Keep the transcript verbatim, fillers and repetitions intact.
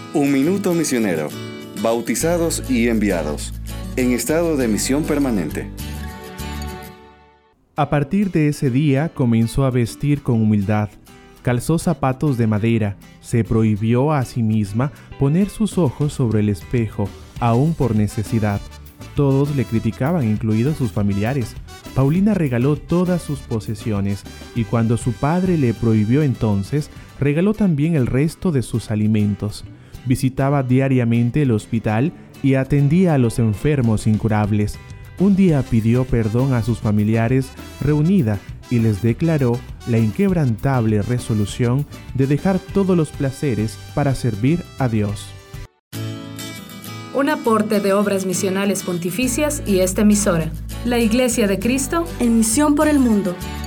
Un minuto misionero. Bautizados y enviados. En estado de misión permanente. A partir de ese día comenzó a vestir con humildad. Calzó zapatos de madera. Se prohibió a sí misma poner sus ojos sobre el espejo, aún por necesidad. Todos le criticaban, incluidos sus familiares. Paulina regaló todas sus posesiones y cuando su padre le prohibió entonces, regaló también el resto de sus alimentos. Visitaba diariamente el hospital y atendía a los enfermos incurables. Un día pidió perdón a sus familiares reunida y les declaró la inquebrantable resolución de dejar todos los placeres para servir a Dios. Un aporte de Obras Misionales Pontificias y esta emisora, la Iglesia de Cristo, en misión por el mundo.